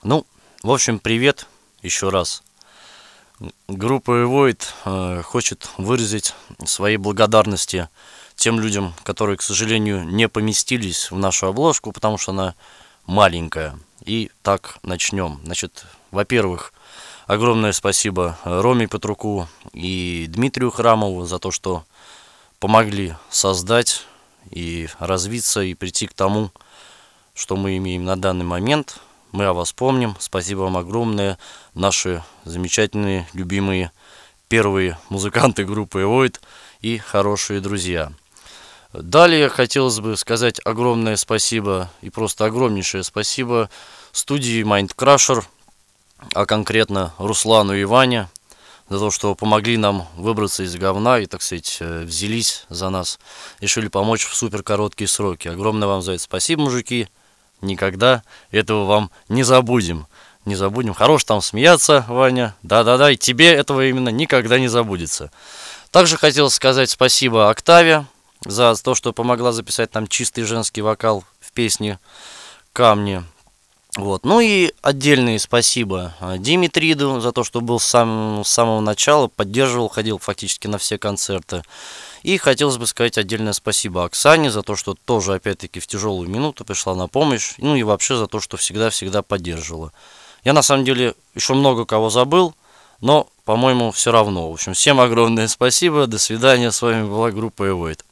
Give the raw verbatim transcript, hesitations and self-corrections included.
Ну, в общем, привет еще раз. Группа Void э, хочет выразить свои благодарности тем людям, которые, к сожалению, не поместились в нашу обложку, потому что она маленькая. И так начнем. Значит, во-первых, огромное спасибо Роме Петруку и Дмитрию Храмову за то, что помогли создать и развиться, и прийти к тому, что мы имеем на данный момент. Мы о вас помним. Спасибо вам огромное. Наши замечательные, любимые первые музыканты группы Void и хорошие друзья. Далее хотелось бы сказать огромное спасибо и просто огромнейшее спасибо студии Mind Crusher, а конкретно Руслану и Ване, за то, что помогли нам выбраться из говна и, так сказать, взялись за нас, решили помочь в супер короткие сроки. Огромное вам за это спасибо, мужики. Никогда этого вам не забудем. Не забудем. Хорош там смеяться, Ваня. Да-да-да, и тебе этого именно никогда не забудется. Также хотел сказать спасибо Октаве за то, что помогла записать нам чистый женский вокал в песне «Камни». Вот. Ну и отдельное спасибо Димитриду за то, что был сам, с самого начала, поддерживал, ходил фактически на все концерты. И хотелось бы сказать отдельное спасибо Оксане за то, что тоже, опять-таки, в тяжелую минуту пришла на помощь. Ну и вообще за то, что всегда-всегда поддерживала. Я, на самом деле, еще много кого забыл, но, по-моему, все равно. В общем, всем огромное спасибо. До свидания. С вами была группа Void.